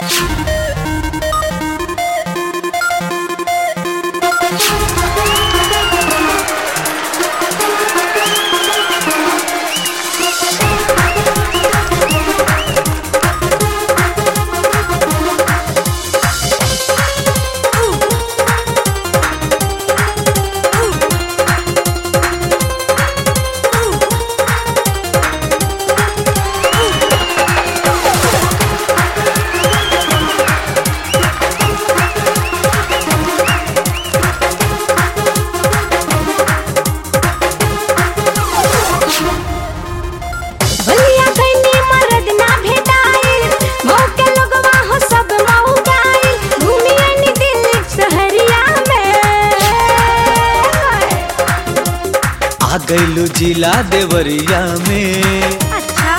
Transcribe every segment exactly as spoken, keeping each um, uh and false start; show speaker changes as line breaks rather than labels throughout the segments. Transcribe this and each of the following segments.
आ गइलू जिला देवरिया में।
अच्छा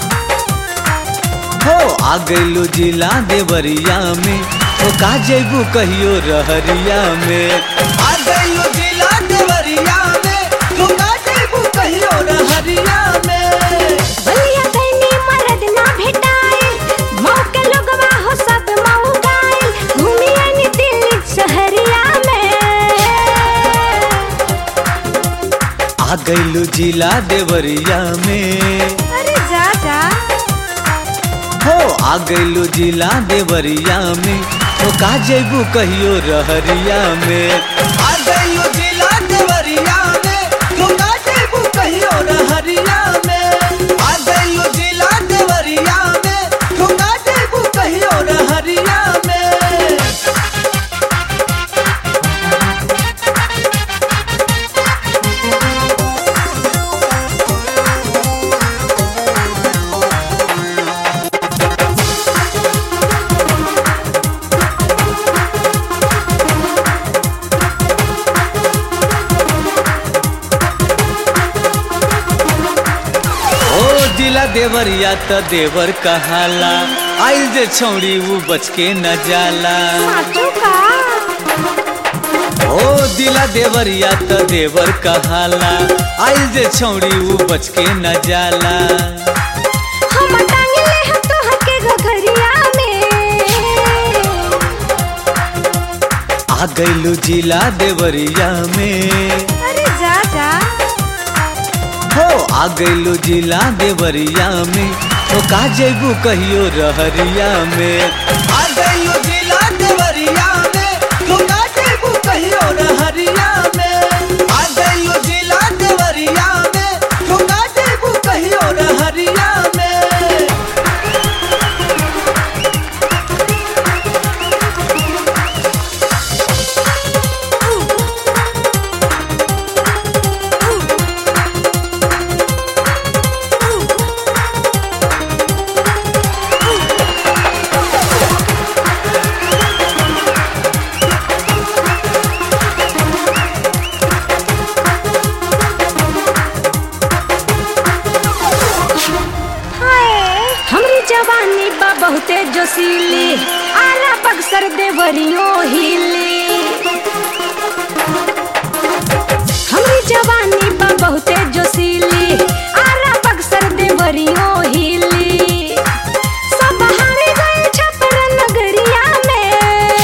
हो आ गइलू जिला देवरिया में, हो का जेबू कहियो रहरिया में। आ गइलू जिला देवरिया में, हो का जेबू कहियो रहरिया में।
बलिया गइनी मरद ना भेटाए, मऊ के लोगवा हो सब मऊ गाए, घूमी आनी दिल्ली शहरिया में।
आ गइलू जिला देवरिया में।
अरे जा जा
हो आ गइलू जिला देवरिया में, हो का जेबू कहियो रहरिया में। आ गइलू जिला देवरिया में, हो का जेबू कहियो रहरिया में। आ गइलू जिला देवरिया में, हो का जेबू कहियो रहरिया में। जिला देवरिया त देवर कहाला, आइल जे छौड़ी वो बच के न जाला।
साचो का
ओ दिला देवरिया त देवर कहाला, आइल जे छौड़ी वो बच के न जाला।
हम टांगले हम तो हके घघरिया में।
आ गइलू जिला देवरिया में।
अरे जा जा
हो आ गइलू जिला देवरिया में, हो का जेबू कहियो रहरिया में। आ गइलू जिला देवरिया में, हो का जेबू कहियो रहरिया में। आ गइलू जिला देवरिया में, हो का जेबू कहियो रहरिया में।
हमरी जवानी बा बहुते जोशीली, आला बक्सर देवरियो हिली। हमरी जवानी बा बहुते जोशीली, आला बक्सर देवरियो हिली। सब हारे गए छपर नगरिया में।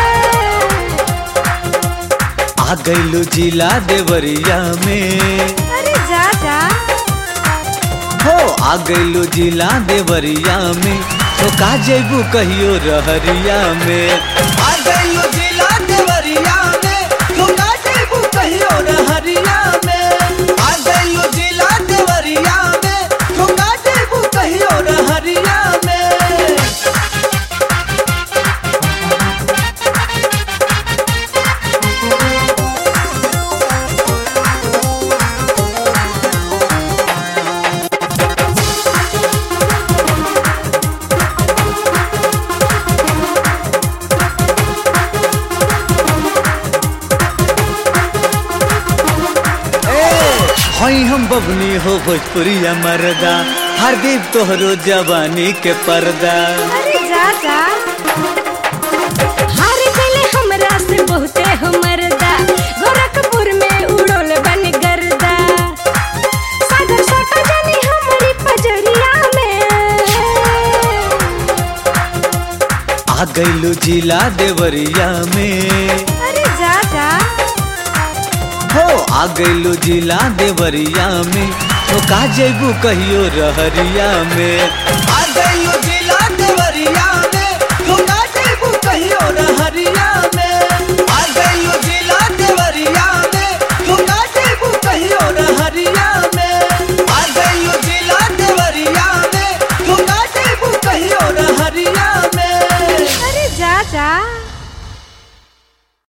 आ गइलू जिला देवरिया में।
अरे जा जा
हो आ गइलू जिला देवरिया में, हो का जेबू कहियो रहरिया में। आ गइलू जिला देवरिया में, हो का जेबू कहियो रहरिया में। आ गइलू जिला देवरिया में, हो का जेबू कहियो रहरिया में। हई हम बबनी हो भोजपुरिया मरदा, हरदीप तोहरो जवानी के पर्दा।
अरे जा जा हार गइले हमरा से बहुते हो मरदा, गोरखपुर में उड़ोल बन गर्दा। सागर सोटा जानी हमारी पजरिया में।
आ गइलू जिला देवरिया में।
अरे जा जा
हो आ गइलू जिला देवरिया में, तो का जैबू कहियो रहरिया में। आ गइलू